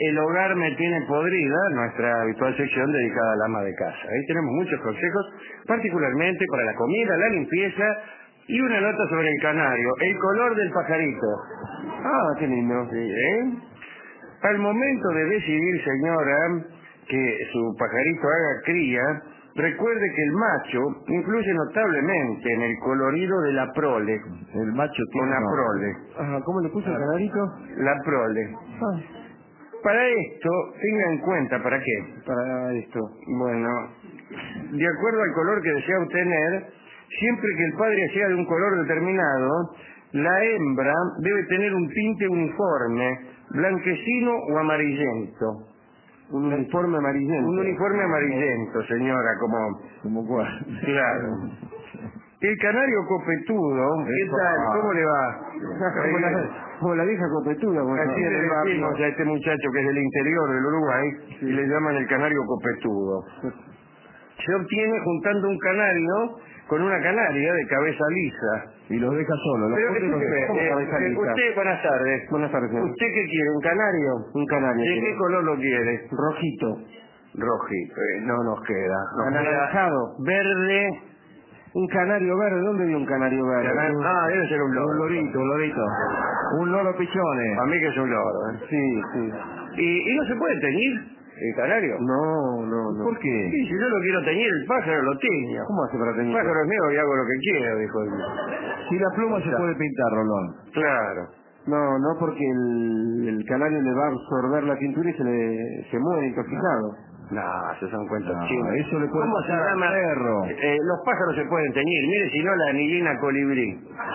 El hogar me tiene podrida, nuestra habitual sección dedicada al ama de casa. Ahí tenemos muchos consejos, particularmente para la comida, la limpieza y una nota sobre el canario, el color del pajarito. Ah, qué lindo. Sí, Al momento de decidir, señora, que su pajarito haga cría, recuerde que el macho influye notablemente en el colorido de la prole. El macho tiene Una prole. Ajá, ¿cómo le puso el canarito? La prole. Ah, Para esto, tenga en cuenta, ¿para qué? para esto. Bueno, de acuerdo al color que desea obtener, siempre que el padre sea de un color determinado, la hembra debe tener un tinte uniforme, blanquecino o amarillento. Un uniforme amarillento. Un uniforme amarillento, señora, ¿Como cuál? Claro. El canario copetudo, ¿qué tal? ¿Cómo le va? Como la vieja copetuda. Así le decimos a este muchacho que es del interior del Uruguay, y le llaman el canario copetudo. Se obtiene juntando un canario con una canaria de cabeza lisa. Y los deja solo. Pero usted, buenas tardes. Buenas tardes. ¿Usted qué quiere? ¿Un canario? Un canario. ¿De qué color lo quiere? Rojito. Rojito. No nos queda. Anaranjado. Verde. Un canario verde. ¿Dónde vio un canario verde? Debe ser un loro. Un lorito. Un loro pichones. A mí que es un loro. Sí. ¿Y no se puede teñir el canario? No. ¿Por qué? Sí, si yo lo quiero teñir, el pájaro lo tiño. ¿Cómo hace para teñir? El pájaro es mío y hago lo que quiero, dijo él. Si la pluma se puede pintar, Rolón. Claro. No, porque el canario le va a absorber la pintura y se muere intoxicado. No, esos son cuentos chinos. Eso le puede ¿Cómo se pasar llama? al perro. Los pájaros se pueden teñir. Mire, si no, la anillina colibrí.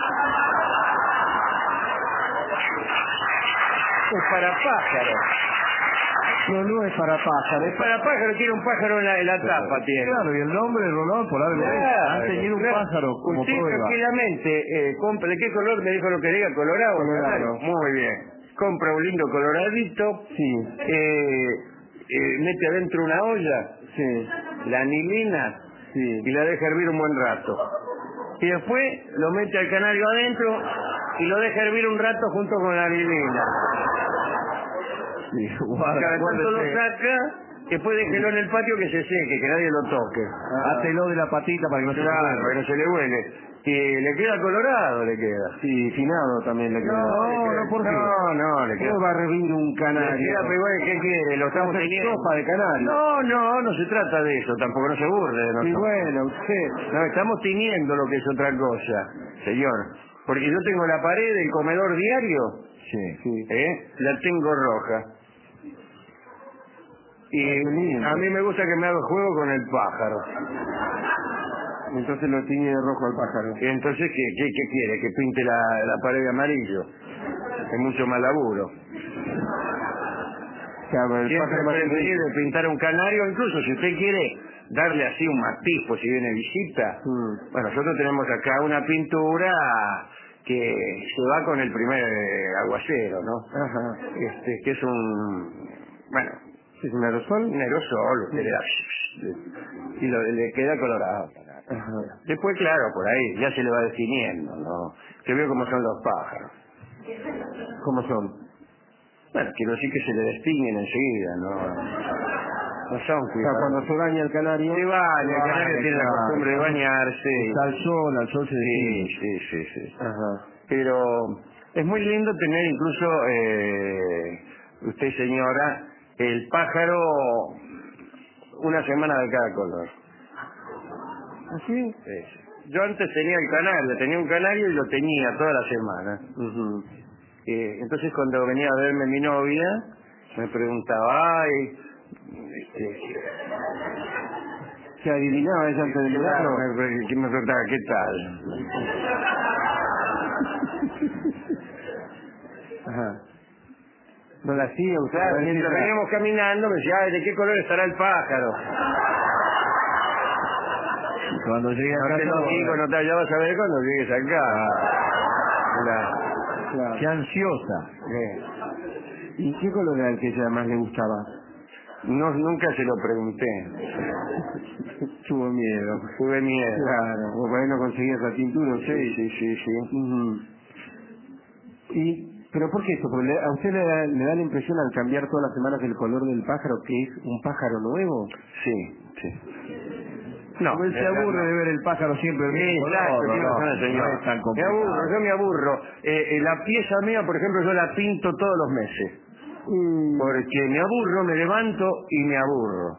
Es para pájaros. No es para pájaro. Es para pájaro, tiene un pájaro en la tapa, tiene. Claro, y el nombre, Rolón, por algo han teñido un pájaro como Usted prueba. tranquilamente compra. ¿De qué color me dijo lo que diga? ¿Colorado? Colorado. Muy bien. Compra un lindo coloradito. Sí. Mete adentro una olla. Sí. La anilina. Sí. Y la deja hervir un buen rato. Y después lo mete al canario adentro y lo deja hervir un rato junto con la anilina. Sí, Cada tanto lo saca, después déjelo en el patio que se seque, que nadie lo toque. Hátelo de la patita para que no se le Claro, para que no se le huele. Y le queda colorado, le queda. Sí, finado también le queda. No, ¿por qué? No, le queda. ¿Cómo va a revivir un Le canario? queda, pero igual, ¿qué quiere? Lo estamos teniendo. Sopa de canario. No se trata de eso, tampoco no se burde de nosotros. Y bueno, usted... No, estamos tiñendo lo que es otra cosa, señor. Porque yo tengo la pared del comedor diario, Sí. la tengo roja. Y a mí me gusta que me haga juego con el pájaro. Entonces lo tiñe de rojo al pájaro. Y entonces, ¿qué quiere? ¿Que pinte la pared de amarillo? Es mucho más laburo. Claro, el Siempre pájaro preferible pintar un canario, incluso si usted quiere darle así un matiz, pues si viene visita. Bueno, nosotros tenemos acá una pintura que se va con el primer aguacero, ¿no? Ajá. Que es un... Bueno, ¿Es un aerosol? un aerosol, usted le da... y le queda colorado. Ajá. Después, claro, por ahí ya se le va definiendo, ¿no? Que veo cómo son los pájaros. ¿Cómo son? Bueno, quiero decir que se le destiñen enseguida, ¿no? No son O sea, cuando se baña el canario... Se baña, el canario tiene la costumbre de bañarse. Está al sol se detiene. Sí. Ajá. Pero es muy lindo tener incluso, usted señora, el pájaro una semana de cada color. ¿Así? Sí. Yo antes tenía un canario y lo tenía toda la semana. Entonces cuando venía a verme mi novia, me preguntaba, ¿Se adivinaba ella antes de mirarlo? Me preguntaba, ¿qué tal? Ajá. ¿No la hacía usted? Claro, mientras veníamos caminando me decía, ¿de qué color estará el pájaro? Cuando llegue a casa... ya vas a ver cuando llegues acá. Claro. Qué ansiosa. ¿Y qué color era el que ella más le gustaba? No, nunca se lo pregunté. Tuve miedo. Claro. Por ahí no conseguías la tintura. Sí. ¿Y ¿Pero por qué eso? Porque a usted le da la impresión al cambiar todas las semanas el color del pájaro que es un pájaro nuevo. Sí. No, Porque él se aburre de ver el pájaro siempre el mismo color. No es tan complicado. Yo me aburro. La pieza mía, por ejemplo, yo la pinto todos los meses. Porque me aburro, me levanto y me aburro.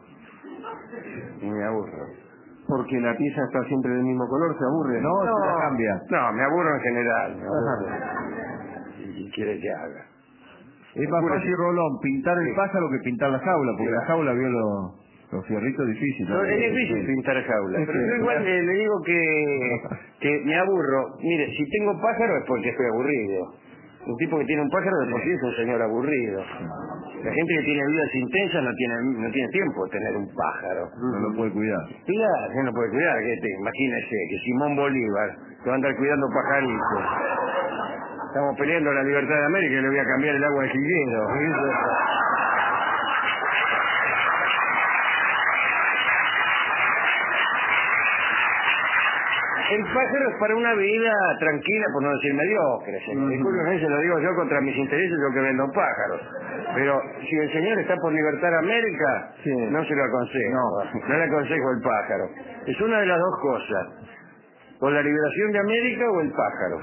Porque la pieza está siempre del mismo color, ¿se aburre? No, se la cambia. No, me aburro en general. ¿Y quiere que haga? Es más fácil, Rolón, pintar el pájaro que pintar la jaula, porque la jaula vio los fierritos difíciles. Es difícil pintar jaula. Pero yo igual le digo que me aburro. Mire, si tengo pájaro es porque estoy aburrido. Un tipo que tiene un pájaro de por sí es un señor aburrido. La gente que tiene vidas intensas no tiene tiempo de tener un pájaro. No lo puede cuidar. Claro, no puede cuidar. Imagínese que Simón Bolívar se va a andar cuidando pajaritos. Estamos peleando la libertad de América y le voy a cambiar el agua de jilguero. El pájaro es para una vida tranquila, por no decir mediocre. Disculpen, se lo digo yo contra mis intereses, yo que vendo pájaros. Pero si el señor está por libertar América, no se lo aconsejo. No le aconsejo el pájaro. Es una de las dos cosas. O la liberación de América o el pájaro.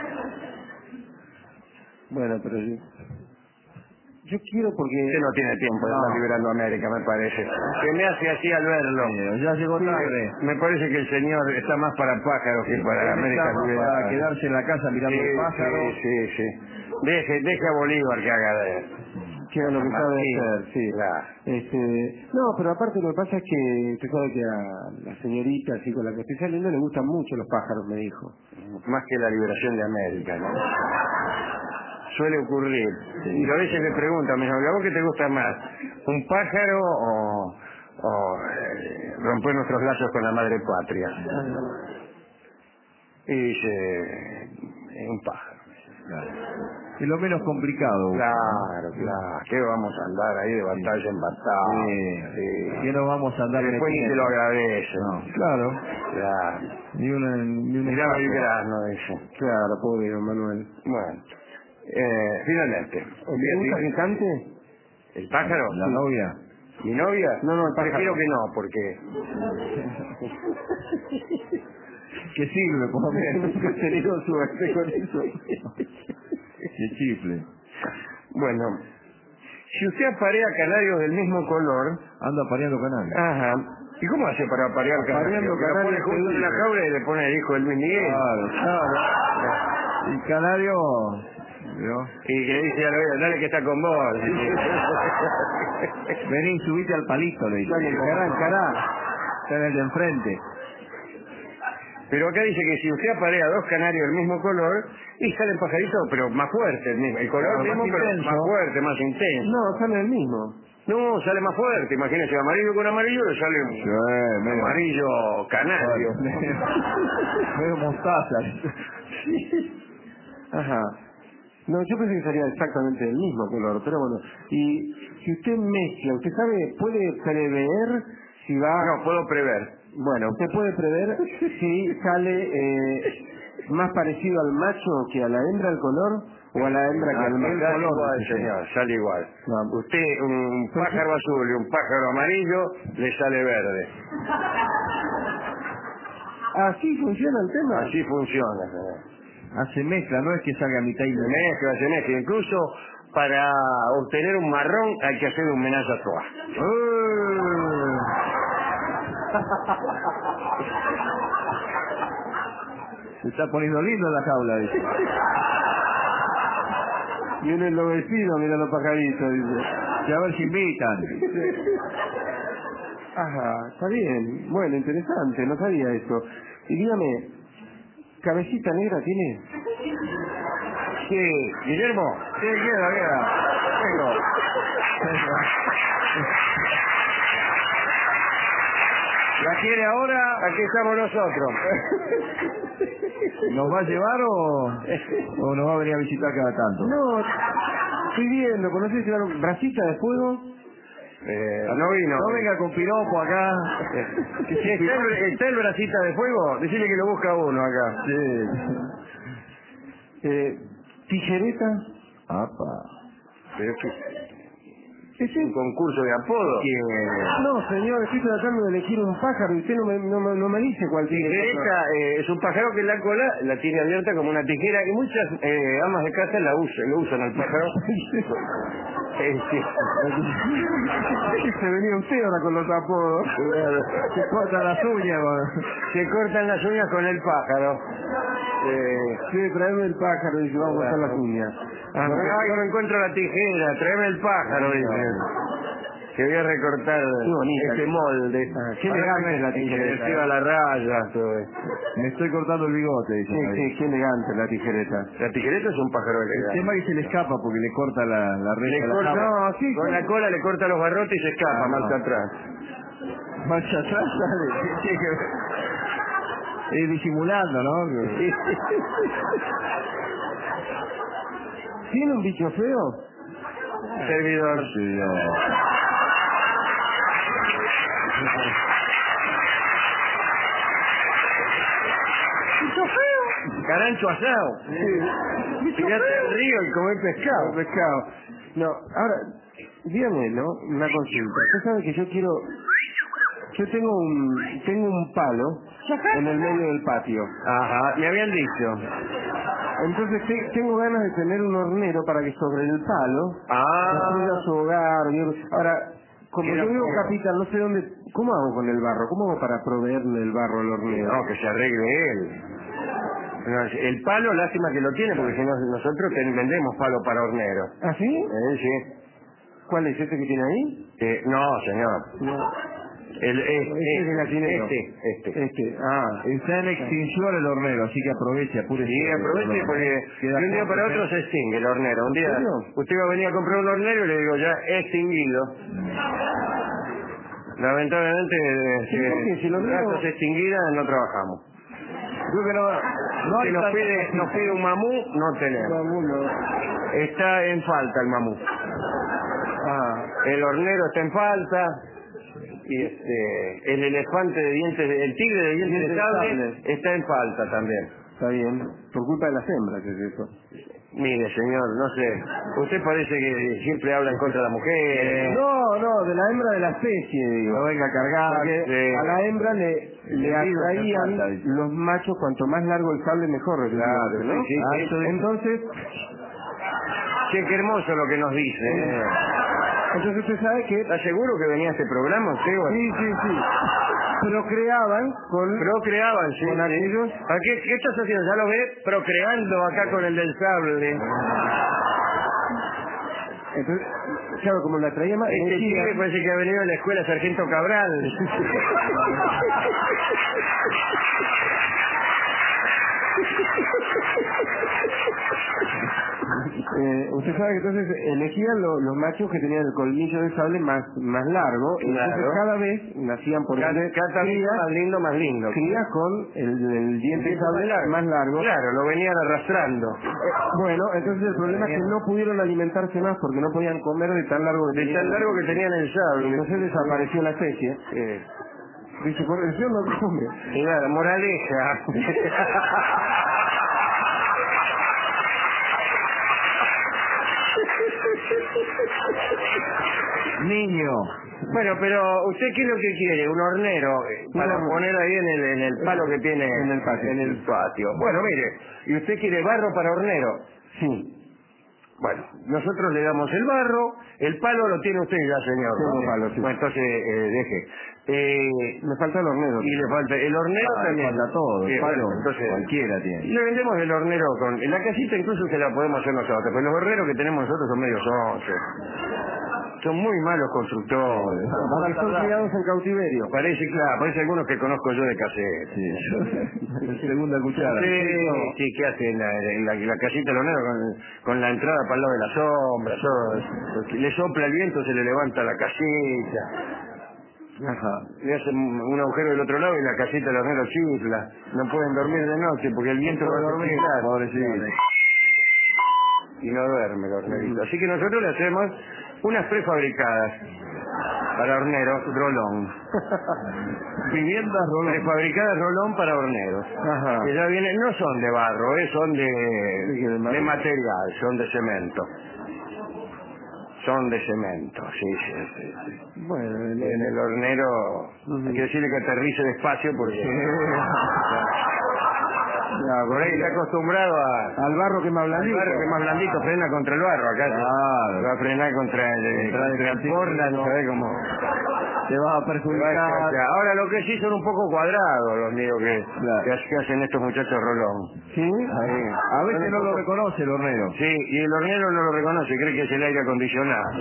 Bueno, pero yo quiero porque... Usted no tiene tiempo de estar liberando América, me parece. Que me hace así al verlo. Ya llegó tarde. Me parece que el señor está más para pájaros que para América liberada. Para quedarse en la casa mirando el pájaro. Sí. Deje a Bolívar que haga de él. Que es lo que sabe hacer, sí. Claro. No, pero aparte lo que pasa es que usted sabe que a la señorita así con la que estoy saliendo le gustan mucho los pájaros, me dijo. Más que la liberación de América, ¿no? Suele ocurrir. Y a veces me preguntan, ¿a vos qué te gusta más? ¿Un pájaro o romper nuestros lazos con la madre patria? Y dice, un pájaro. Claro. Es lo menos complicado. Claro. ¿Qué vamos a andar ahí de batalla en batalla? Sí. ¿Qué no vamos a andar después ni te lo agradece? No. Claro. Ni una miraba el grano, dice. Claro, pobre don Manuel. Bueno. Finalmente. ¿Le gusta que cante? ¿El pájaro? ¿La novia? ¿Mi novia? No, el pájaro. Prefiero que no, porque... ¿Qué sirve? Nunca he tenido suerte con eso. Qué chifle. Bueno, si usted aparea canarios del mismo color... Anda apareando canarios. Ajá. ¿Y cómo hace para aparear canarios? Lo pone junto en la jaula y le pone el hijo del Luis Miguel. Claro. Y canario... Y que le dice a la vida, dale que está con vos. Vení, subite al palito, le dice. Cará. Está en el de enfrente. Pero acá dice que si usted aparea dos canarios del mismo color, y salen pajaritos, pero más fuertes, el color mismo, pero más fuerte, más intenso. No, sale el mismo. No, sale más fuerte. Imagínese, amarillo con amarillo le sale un amarillo canario. Medio mostaza. Ajá. No, yo pensé que sería exactamente del mismo color, pero bueno. Y si usted mezcla, ¿usted sabe, puede prever si va... No, puedo prever. Bueno, usted puede prever si sale más parecido al macho que a la hembra el color, o a la hembra que al macho. Sale igual, señor, sale igual. No. Usted, un pájaro azul y un pájaro amarillo, le sale verde. ¿Así funciona el tema? Así funciona, señor. Hace mezcla, no es que salga a mitad y se mezcla. Incluso para obtener un marrón hay que hacer un menaje a trois. Se está poniendo lindo en la jaula, dice. Vienen los vecinos, mira los pajaritos, dice. Que a ver si invitan. Ajá, está bien. Bueno, interesante, no sabía eso. Y dígame, ¿cabecita negra tiene? Sí, Guillermo. Sí, queda. Vengo. ¿La quiere ahora? Aquí estamos nosotros. ¿Nos va a llevar o nos va a venir a visitar cada tanto? No, estoy viendo, ¿conocés el bracita de fuego? No vino. No venga con piropo acá. ¿Está el bracita de fuego? Decirle que lo busca uno acá. Sí. ¿Tijereta? Pero es un concurso de apodo. No, señor, estoy tratando de elegir un pájaro y usted no me dice cuál tiene. Tijereta es un pájaro que la cola la tiene abierta como una tijera y muchas amas de casa lo usan al pájaro. Se venía usted ahora con los apodos. Se cortan las uñas. Se cortan las uñas con el pájaro. Sí, tráeme el pájaro y se va a cortar las uñas. Yo no encuentro la tijera, tráeme el pájaro, dice. Que voy a recortar este molde. Qué elegante la tijereta. Que la raya, todo eso. Me estoy cortando el bigote, dice. Sí, qué elegante la tijereta. La tijereta es un pájaro El elegante. tema es que se le escapa porque le corta la red. Le corta, con la cola le corta los barrotes y se escapa, marcha atrás. Marcha atrás, disimulando, ¿no? ¿Tiene un bicho feo? Servidor. Sí, ¿Bicho feo? Carancho asado. Sí. Tirate al río y comer pescado. No, ahora, dígame, ¿no? Una consulta. Usted sabe que yo tengo un palo en el medio del patio. Ajá, me habían dicho. Entonces tengo ganas de tener un hornero para que sobre el palo construya su hogar. Ahora, como yo vivo en Capital, no sé dónde. ¿Cómo hago con el barro? ¿Cómo hago para proveerle el barro al hornero? No, que se arregle él. No, el palo, lástima que lo tiene, porque si no, nosotros vendemos palo para hornero. ¿Ah, sí? Sí. ¿Cuál es este que tiene ahí? No, señor. No. Este. Está en extinción el hornero, así que aproveche, apúrese. Sí, aproveche porque de un día para otro se extingue el hornero. Un día usted va a venir a comprar un hornero y le digo ya extinguido. Lamentablemente, si los ratos extinguidas no trabajamos. Creo que Si nos pide un mamú, no tenemos. Está en falta el mamú. El hornero está en falta. Y el elefante de dientes, el tigre de dientes de sable está en falta también. Está bien. Por culpa de las hembras es eso. Mire, señor, no sé. Usted parece que siempre habla en contra de la mujer. No, de la hembra de la especie, digo. No venga a cargar. Porque a la hembra le atraían los machos, cuanto más largo el sable mejor. Claro, ¿no? sí. Entonces, qué hermoso lo que nos dice. Entonces usted sabe que... ¿Está seguro que venía este programa usted? Sí. Procreaban, sí. Con aquellos... ¿Qué estás haciendo? ¿Ya lo ves? Procreando acá con el del sable. Entonces, claro, como la traía más... Este tigre parece que ha venido de la escuela Sargento Cabral. Usted sabe que entonces elegían los machos que tenían el colmillo de sable más largo, y entonces cada vez nacían por cada vez más lindo. Crías con el diente de sable más largo. Claro, lo venían arrastrando. Bueno, entonces el problema es que no pudieron alimentarse más porque no podían comer de tan largo que tenían el sable. Entonces desapareció la especie. Dice, por eso no come. Claro, moraleja. Niño. Bueno, pero ¿usted qué es lo que quiere? ¿Un hornero para poner ahí en el palo que tiene en el patio? Bueno, mire, ¿y usted quiere barro para hornero? Sí. Bueno, nosotros le damos el barro, el palo lo tiene usted ya, señor. Tengo palo, sí. Bueno, entonces, deje. Me falta el hornero. Y le falta el hornero también. Falta todo, el palo, entonces, cualquiera tiene. Le vendemos el hornero en la casita incluso se la podemos hacer nosotros, pero los horneros que tenemos nosotros son medio sonsos. Son muy malos constructores. Son criados en cautiverio. Parece algunos que conozco yo de cassette. Sí. Segunda cuchara. Sí, ¿qué hacen en la casita del hornero con la entrada para el lado de la sombra? Le sopla el viento, se le levanta la casita. Ajá. Le hacen un agujero del otro lado y la casita del hornero chifla. No pueden dormir de noche porque el viento va a dormir. Pobrecito. Y no duerme el hornerito. Así que nosotros le hacemos unas prefabricadas. para horneros, Rolón. Viviendas Rolón. Prefabricadas Rolón para horneros. Ajá. Que ya vienen, no son de barro, son de material, son de cemento. Son de cemento, sí. Bueno, En el hornero, hay que decirle que aterrice despacio porque... por ahí está acostumbrado al barro que es más blandito. Al barro que es más blandito, frena contra el barro acá. Claro. Va a frenar contra el Portland, no sabe cómo... Te va a perjudicar. Ahora lo que sí son un poco cuadrados los nidos que hacen estos muchachos Rolón. ¿Sí? A veces no lo reconoce el hornero. Sí, y el hornero no lo reconoce, cree que es el aire acondicionado.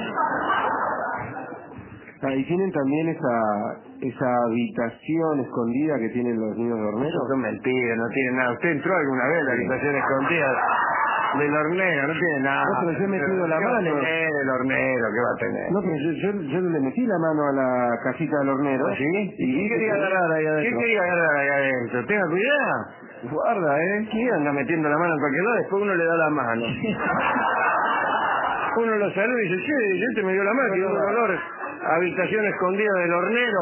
Y tienen también esa habitación escondida que tienen los nidos de hornero. Eso son mentiras, no tiene nada. ¿Usted entró alguna vez a la habitación escondida del hornero? No tiene nada. No, pero yo he metido la mano. ¿Qué va a tener el hornero? ¿Qué va a tener? No, pero yo le metí la mano a la cajita del hornero. ¿Ah, sí? ¿Y qué quería agarrar ahí adentro? ¿Qué quería agarrar ahí adentro? Tenga cuidado. Guarda, ¿Quién anda metiendo la mano en cualquier lado? Después uno le da la mano. Uno lo saluda y dice, che, este me dio la mano, tiene un olor a habitación escondida del hornero.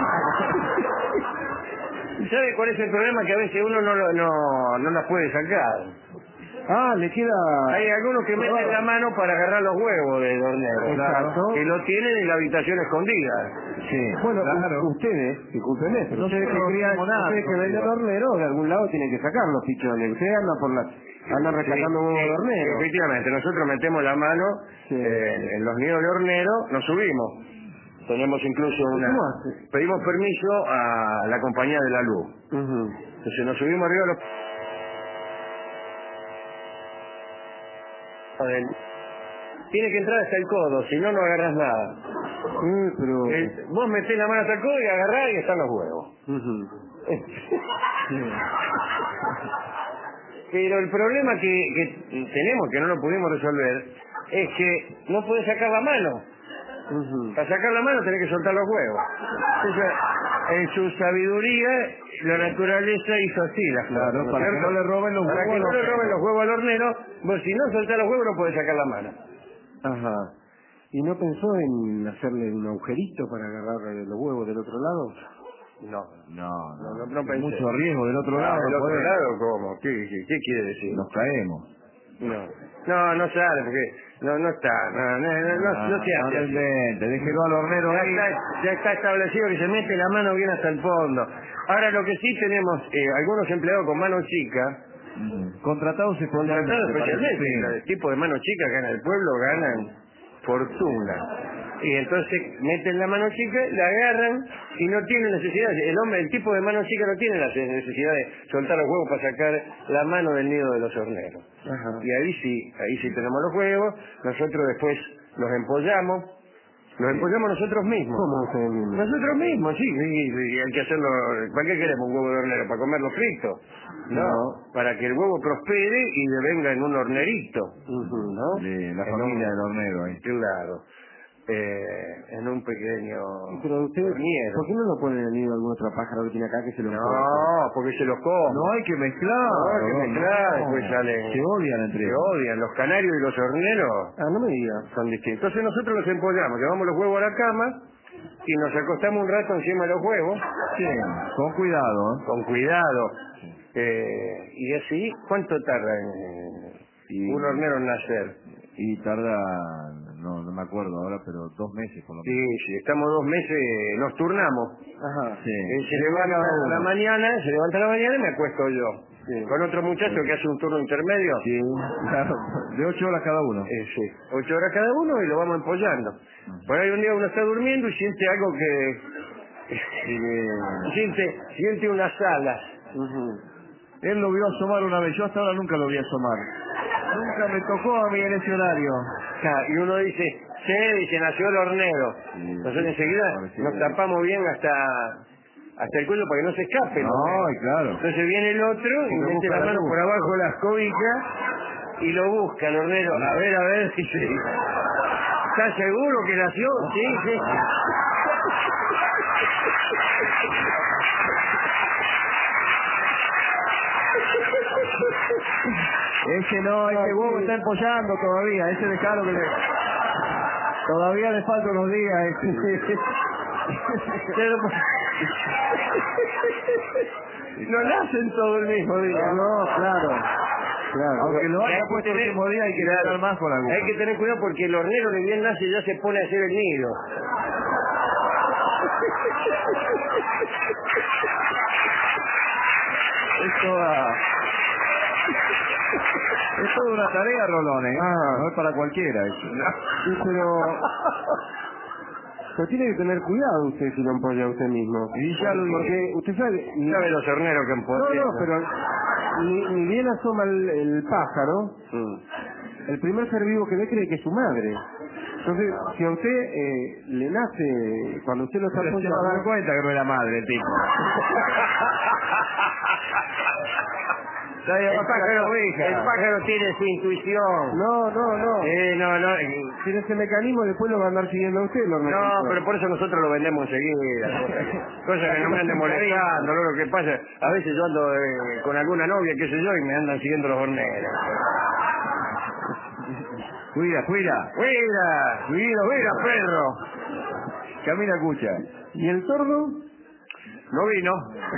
¿Sabe cuál es el problema? Que a veces uno no la puede sacar. Le queda... Hay algunos que meten la mano para agarrar los huevos del hornero. Exacto. Que lo tienen en la habitación escondida. Sí. Bueno, claro. Ustedes, discúlpenme, pero ustedes ustedes que ven el hornero, de algún lado tienen que sacar los pichones. Ustedes andan rescatando huevos de hornero. Efectivamente, nosotros metemos la mano en los nidos de hornero, nos subimos. Tenemos incluso pedimos permiso a la compañía de la luz. Entonces nos subimos arriba los... Tiene que entrar hasta el codo, si no, no agarras nada. Vos metés la mano hasta el codo y agarrás y están los huevos. Pero el problema que tenemos, que no lo pudimos resolver, es que no podés sacar la mano. Para sacar la mano tenés que soltar los huevos. Entonces, en su sabiduría, la naturaleza hizo así las cosas. Claro, para que no le roben los huevos. Para que no le roben los huevos al hornero, vos si no soltás los huevos no podés sacar la mano. Ajá. ¿Y no pensó en hacerle un agujerito para agarrar los huevos del otro lado? No pensé. Mucho riesgo del otro lado. ¿Del otro lado cómo? ¿Qué quiere decir? Nos caemos. No sale, porque no está, no se hace así. Déjelo al hornero ahí. Ya está establecido que se mete la mano bien hasta el fondo. Ahora lo que sí tenemos, algunos empleados con mano chica, contratados especialmente, el tipo de mano chica acá en el pueblo ganan fortuna. Y entonces meten la mano chica, la agarran y no tienen necesidad. El tipo de mano chica no tiene la necesidad de soltar los huevos para sacar la mano del nido de los horneros. Y ahí sí tenemos los huevos. Nosotros después los empollamos nosotros mismos. ¿Cómo ustedes mismos? Nosotros mismos, sí. Y hay que hacerlo. ¿Para qué queremos un huevo de hornero? ¿Para comerlo frito? No, para que el huevo prospere y devenga en un hornerito. ¿No? La familia del hornero ahí. Claro. En un pequeño... Pero ustedes, hornero. ¿por qué no lo ponen en el nido de algún otro pájaro que tiene acá que se lo come? No, porque se los come. No hay que mezclar. Después salen... Se odian entre ellos. Se odian. Los canarios y los horneros... No me digas. Son distintos. Entonces nosotros los empollamos, llevamos los huevos a la cama y nos acostamos un rato encima de los huevos. Sí, con cuidado. Con cuidado. Y así, ¿cuánto tarda un hornero en nacer? Y tarda, no me acuerdo ahora, pero 2 meses por lo menos. Sí, estamos 2 meses, nos turnamos. Ajá. Sí. Se levanta a la mañana y me acuesto yo. Sí. Con otro muchacho que hace un turno intermedio. Sí, claro, de 8 horas cada uno. Sí, 8 horas cada uno y lo vamos empollando. Por ahí un día uno está durmiendo y siente algo que... siente unas alas. Él lo vio asomar una vez, yo hasta ahora nunca lo vi asomar. Nunca me tocó a mí en ese horario. Y uno dice, dice, nació el hornero. Nosotros enseguida nos tapamos bien hasta el cuello para que no se escape. Ay, claro. Entonces viene el otro y mete la mano por abajo de las cobijas y lo busca el hornero. A ver si se... ¿Estás seguro que nació? Sí. Ese huevo está empollando todavía, ese dejalo que le... Todavía le faltan unos días. No nacen todo el mismo día. No, claro. Aunque lo haya puesto el mismo día, hay que estar más con la aguja. Hay que tener cuidado porque el hornero de bien nace ya se pone a hacer el nido. Es toda una tarea, Rolón, ¿eh? No es para cualquiera eso. Sí, pero tiene que tener cuidado usted si lo empolla usted mismo. Y ya lo porque usted sabe... ¿Sabe los horneros que empollan? No, pero ni bien asoma el pájaro, el primer ser vivo que ve cree que es su madre. Entonces, si a usted le nace, cuando usted lo está se va a dar cuenta que no es la madre, el tipo. El pájaro tiene su intuición. No. No. Tiene ese mecanismo y después lo va a andar siguiendo a usted. No, pero por eso nosotros lo vendemos enseguida. Cosa que no me anden molestando. Lo que pasa, a veces yo ando con alguna novia, qué sé yo, y me andan siguiendo los horneros. Cuida, perro. Camina, escucha. ¿Y el sordo? No vino.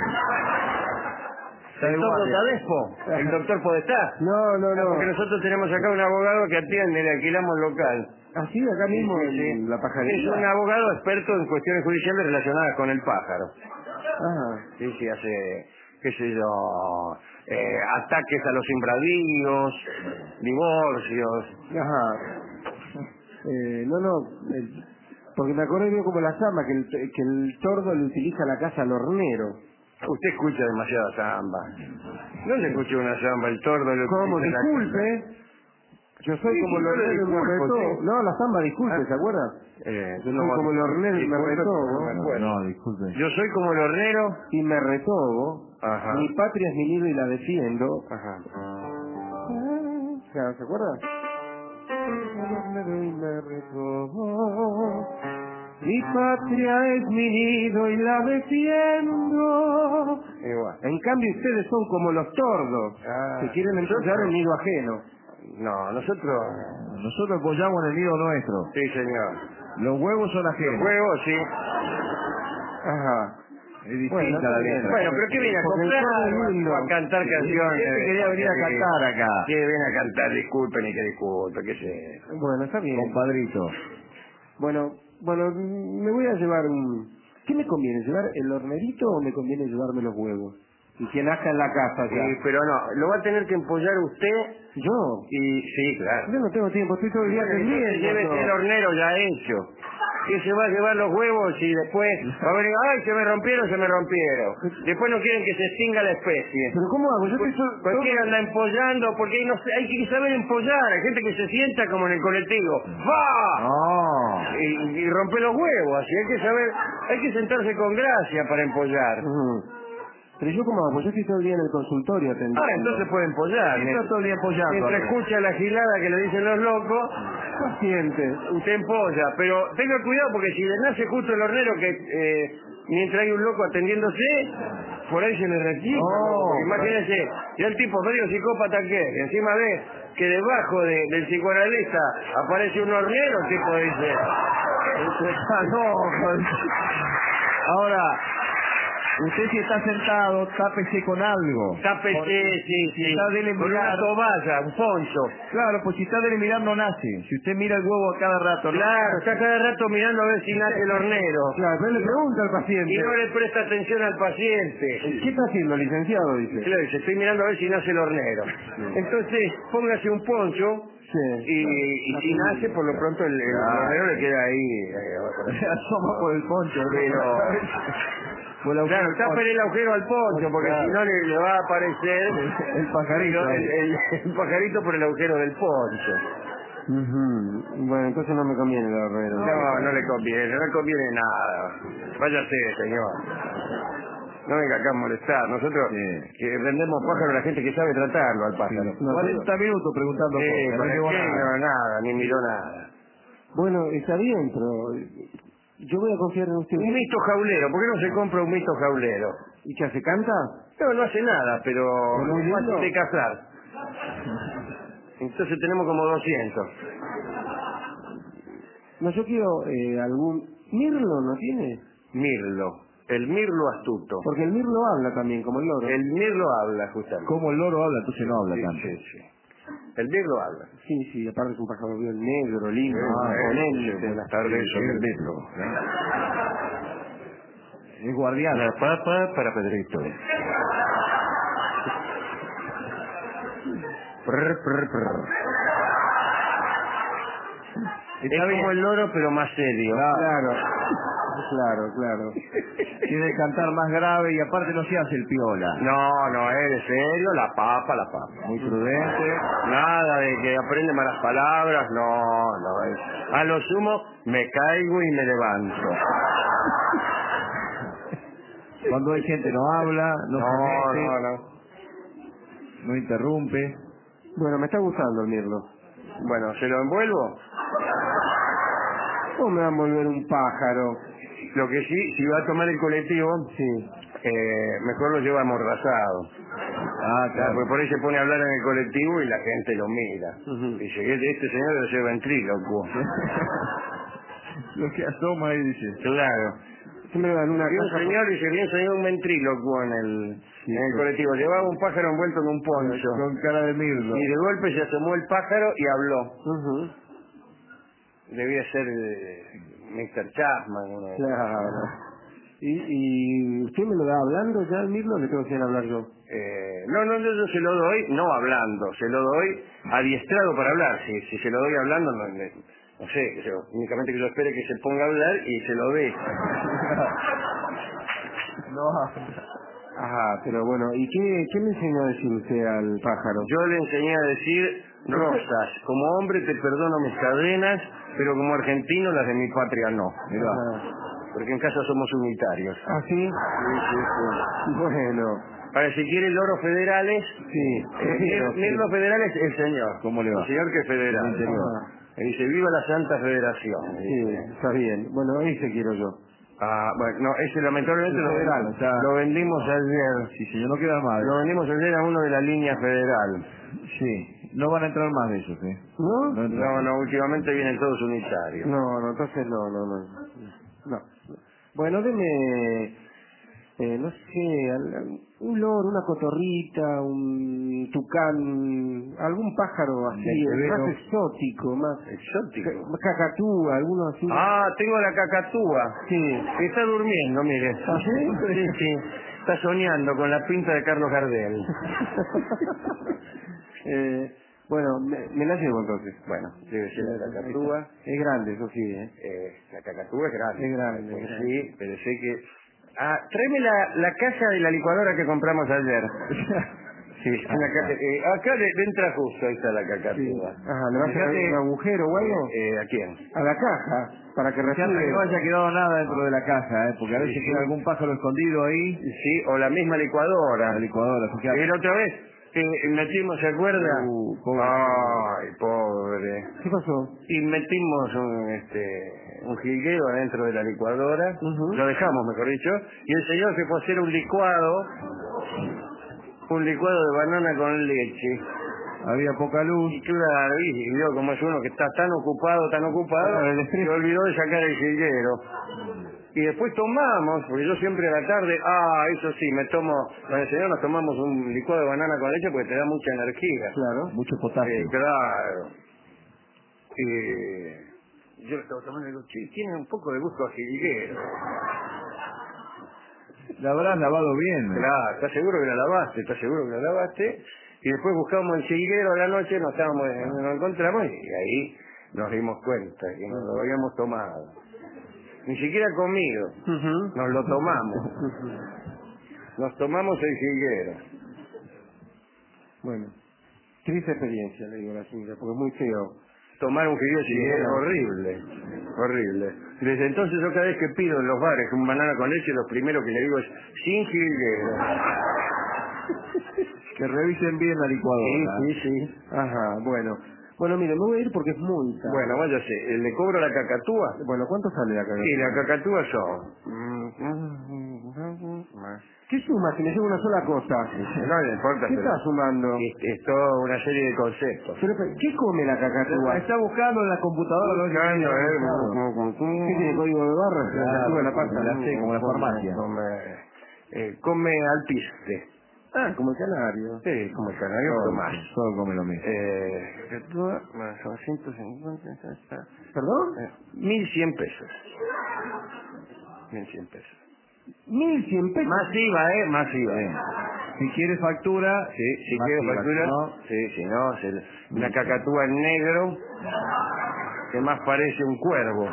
¿El doctor Tadespo? ¿El doctor Podestá? No. Porque nosotros tenemos acá un abogado que atiende, le alquilamos local. Ah, sí, acá mismo en la pajarería. Es un abogado experto en cuestiones judiciales relacionadas con el pájaro. Sí, hace, qué sé yo, ataques a los sembradíos, divorcios. Porque me acordé yo como la samba, que el tordo le utiliza la casa al hornero. Usted escucha demasiada samba. ¿Dónde escucha una samba? El tordo le ¿Cómo? utiliza Disculpe. Yo soy como el hornero y me retó. sí. No, la samba, disculpe, ¿se acuerda? Yo soy como el hornero y me retó. No, disculpe. Yo soy como el hornero y me retobo. Ajá. Mi patria es mi nido y la defiendo. Ajá. ¿Se acuerda? El hornero y me retobo. Mi patria es mi nido y la defiendo. Igual. En cambio ustedes son como los tordos, que quieren empollar el nido ajeno. No, nosotros apoyamos en el nido nuestro. Sí, señor. Los huevos son ajenos. Los huevos, sí. Ajá. Es distinta la letra. Bueno, pero ¿qué viene a comprar? A cantar canciones. Quería venir a cantar acá. ¿Qué viene a cantar? Disculpen y que disculpe, qué sé. Bueno, está bien. Compadrito. Bueno, me voy a llevar un... ¿Qué me conviene? ¿Llevar el hornerito o me conviene llevarme los huevos? Y que nazca en la casa ya. Sí, pero no, lo va a tener que empollar usted. ¿Yo? Y sí, claro. Yo no tengo tiempo, estoy todo el día atendiendo. Llévese el hornero ya hecho. Que se va a llevar los huevos y después va a venir, ay, se me rompieron. Después no quieren que se extinga la especie. ¿Pero cómo hago? Yo Cualquiera anda empollando, porque hay que saber empollar. Hay gente que se sienta como en el colectivo. ¡Va! Y rompe los huevos, así hay que sentarse con gracia para empollar. Pero yo cómo hago, yo estoy todo el día en el consultorio atendiendo. Entonces puede empollar. Está todo el día empollando. Mientras escucha la gilada que le dicen los locos, paciente. Usted empolla, pero tenga cuidado porque si le nace justo el hornero que mientras hay un loco atendiéndose, por ahí se le retira. Imagínese, ya el tipo medio psicópata que encima ve que debajo del psicoanalista aparece un hornero, el tipo dice... Ahora... Usted si está sentado, tápese con algo. Tápese, sí. Con una toalla, un poncho. Claro, pues si está de mirar no nace. Si usted mira el huevo a cada rato, ¿no? Claro, está cada rato mirando a ver si nace el hornero. Claro, pero le pregunta al paciente. Y no le presta atención al paciente. ¿Qué está haciendo, licenciado? Dice. Claro, dice, estoy mirando a ver si nace el hornero. Entonces, póngase un poncho. Y si nace, por lo pronto el hornero le queda ahí. Asoma por el poncho. Pero... Claro, tápele el agujero al poncho, porque si no le va a aparecer el pajarito. El pajarito por el agujero del poncho. Bueno, entonces no me conviene el hornero. No le conviene nada. Váyase, señor. No venga acá a molestar. Nosotros que vendemos pájaro a la gente que sabe tratarlo al pájaro. 40 minutos preguntando no, nada, ni miró nada. Bueno, está bien, pero... Yo voy a confiar en usted. Un mito jaulero, ¿por qué no se compra un mito jaulero? ¿Y qué hace? ¿Canta? No hace nada, pero es fácil de cazar. Entonces tenemos como 200. No, yo quiero algún... ¿Mirlo no tiene? Mirlo. El mirlo astuto. Porque el mirlo habla también, como el loro. El mirlo habla, justamente. Como el loro habla, entonces no habla tanto. Sí. El mirlo habla. Sí, aparte es un pájaro bien negro, lindo, imponente. Buenas tardes, soy el mirlo. Es guardián. La papa para Pedrito. Es como el loro, pero más serio. Claro. Tiene que cantar más grave y aparte no se hace el piola. No, es serio, la papa. Muy prudente. Nada de que aprende malas palabras, no. A lo sumo, me caigo y me levanto. Cuando hay gente no habla, no se mete, no interrumpe. Bueno, me está gustando el mirlo. Bueno, ¿se lo envuelvo? ¿Cómo me va a envolver un pájaro? Lo que sí, si va a tomar el colectivo, Sí. Mejor lo lleva amordazado. Claro. Porque por ahí se pone a hablar en el colectivo y la gente lo mira. Dice, este señor lo lleva ventrílocuo. Lo que asoma ahí dice. Claro. Me dan una Vi un señor y se vio un ventrílocuo en el colectivo. Llevaba un pájaro envuelto en un poncho. Con cara de mirlo. Y de golpe se asomó el pájaro y habló. Debía ser Mr. Chapman. Claro. ¿Y usted me lo da hablando ya el mirlo o le tengo que hablar yo? No, yo se lo doy, no hablando, se lo doy adiestrado para hablar. Si se lo doy hablando, no sé, únicamente que yo espere que se ponga a hablar y se lo dé. No. Ajá, pero bueno, ¿y qué le enseñó a decir usted al pájaro? Yo le enseñé a decir, Rosas, como hombre te perdono mis cadenas, pero como argentino las de mi patria no. Mirá. Porque en casa somos unitarios. ¿Ah, sí? Sí. Bueno. Para si quiere loros federales, sí. Mirlo federales, el señor. ¿Cómo le va? El señor que es federal. Y dice, viva la Santa Federación. Sí, está bien. Bueno, ese quiero yo. Bueno, no, ese lamentablemente federal, lo vendimos ayer. Sí, señor, no queda más. Lo vendimos ayer a uno de la línea federal. Sí, no van a entrar más de esos, ¿eh? ¿No? No, últimamente vienen todos unitarios. No, entonces no. Bueno, deme, no sé, un loro, una cotorrita, un tucán, algún pájaro así, más exótico, más... ¿Exótico? Cacatúa, alguno así. Tengo la cacatúa. Sí. Está durmiendo, mire. ¿Ah, sí? Sí. Está soñando con la pinta de Carlos Gardel. Bueno, me la llevo entonces. Bueno, debe ser la cacatúa. Es grande, eso sí, ¿eh? La cacatúa es grande. Es grande. Pues sí, pero sé que... tráeme la caja de la licuadora que compramos ayer. Sí, acá entra justo, ahí está la cacatúa. Sí. Ajá, ¿le vas a hacer un agujero o algo? ¿A quién? A la caja, para que reciba. Que no haya quedado nada dentro de la caja, porque a veces queda algún pájaro escondido ahí. Sí, o la misma licuadora. La licuadora, Y la otra vez metimos, ¿se acuerda? Pobre. Ay, pobre. ¿Qué pasó? Y metimos un jilguero adentro de la licuadora, lo dejamos, mejor dicho, y el señor se fue a hacer un licuado de banana con leche. Había poca luz. Y claro, y vio como es uno que está tan ocupado, se olvidó de sacar el jilguero. Y después tomamos, porque yo siempre a la tarde, eso sí, con el señor nos tomamos un licuado de banana con leche porque te da mucha energía. Claro. Mucho potasio. Claro. Yo lo estaba tomando y digo, tiene un poco de gusto a jilguero. La habrás lavado bien. Claro, ¿estás seguro que la lavaste? Y después buscamos el jilguero a la noche, nos encontramos y ahí nos dimos cuenta que nos lo habíamos tomado. Ni siquiera comido, nos lo tomamos. Nos tomamos el jilguero. Bueno, triste experiencia, le digo a la señora, porque es muy feo. Tomar un jilguero es horrible. Desde entonces yo cada vez que pido en los bares un banana con leche, lo primero que le digo es sin jilguero. Que revisen bien la licuadora. Sí. Ajá, bueno. Bueno, mire, me voy a ir porque es muy tarde. Bueno, váyase. ¿Le cobro la cacatúa? Bueno, ¿cuánto sale la cacatúa? Sí, la cacatúa son... ¿Qué suma si me llevo una sola cosa? No le importa. ¿Qué está sumando? Es toda una serie de conceptos. Pero, ¿qué come la cacatúa? Está buscando en la computadora. ¿Qué tiene código de barras? Claro, La pasta. la sé, como la farmacia. Come alpiste. Ah, como el canario. Sí, como el canario, pero más. Todo come lo mismo. Más 950. ¿Perdón? 1.100 pesos. 1.100 pesos. 1.100 pesos. Más IVA. Si quiere factura, Sí, si quiere factura, si no, una cacatúa en negro que más parece un cuervo.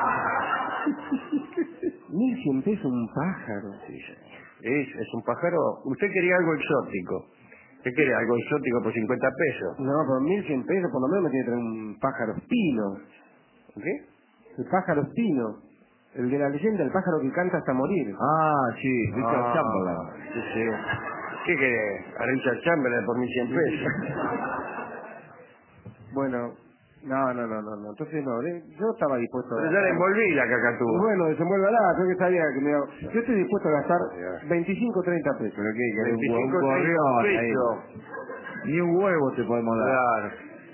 1.100 pesos un pájaro. Sí, señor. Es un pájaro. Usted quería algo exótico. ¿Qué quiere? ¿Algo exótico por 50 pesos? No, por 1.100 pesos por lo menos me tiene que traer un pájaro espino. ¿Qué? El pájaro espino. El de la leyenda, el pájaro que canta hasta morir. Ah, sí, Richard Chamberlain. Sí. ¿Qué querés? A Richard Chamberlain por 1.100 pesos. Bueno, no. Entonces no, yo estaba dispuesto a Pero ya gastar. le envolví la cacatúa. Bueno, desenvuélvala, creo que sabía que yo estoy dispuesto a gastar 25 o 30 pesos. ¿Pero qué? ¿Querés 25 un gorrión ahí? pesos. Ni un huevo te podemos dar. Claro.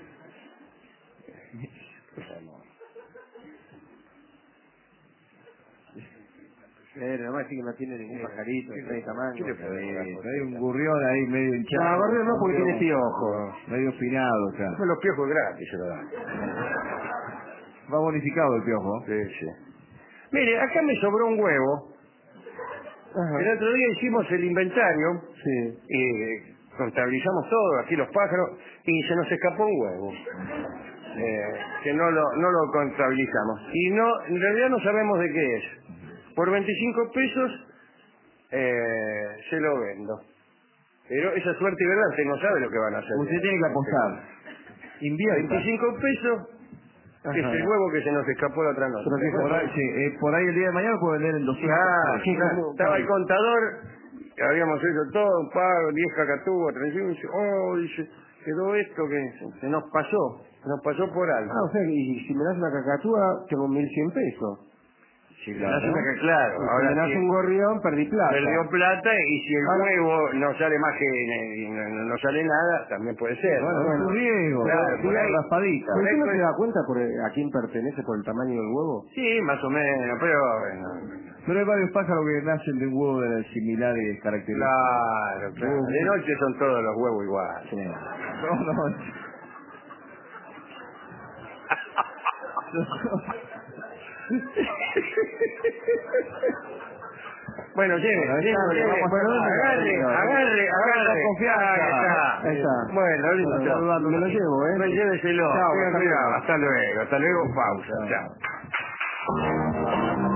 Nomás sí que no tiene ningún pajarito de 30 mangos. Hay un gorrión ahí medio hinchado. No, gorrión no, porque tiene piojos. Medio finado, claro. Los piojos gratis se lo dan. Va bonificado el piojo. Sí. Mire, acá me sobró un huevo. Ajá. El otro día hicimos el inventario. Sí. Y contabilizamos todo, aquí los pájaros, y se nos escapó un huevo. Que no lo contabilizamos. Y no, en realidad no sabemos de qué es. Por 25 pesos se lo vendo. Pero esa suerte y verdad, usted no sabe lo que van a hacer. Usted tiene que apostar. Invierta. 25 pesos, que es el huevo que se nos escapó la otra noche. Por ahí el día de mañana lo puede vender en 200 Claro. Estaba el contador, que habíamos hecho todo, un pago, 10 cacatúas, 35, y dice, dice, quedó esto que se nos pasó por algo. O sea, y si me das una cacatúa, tengo 1.100 pesos. Sí, claro. Claro. Si Ahora me das un gorrión, perdí plata. perdió plata, y si el huevo no sale más que no sale nada, también puede ser. Bueno, es un riesgo. Claro, por ahí. Raspadita. ¿Pero usted no se da cuenta a quién pertenece por el tamaño del huevo? Sí, más o menos, pero bueno. Pero hay varios pájaros que nacen de un huevo de similares características. Claro. De noche son todos los huevos iguales. Sí. No. Bueno, agarre. Confianza. Ahí está. Bueno, listo. Me lo llevo, Lléveselo. Chao, Hasta luego. Pausa. Chao.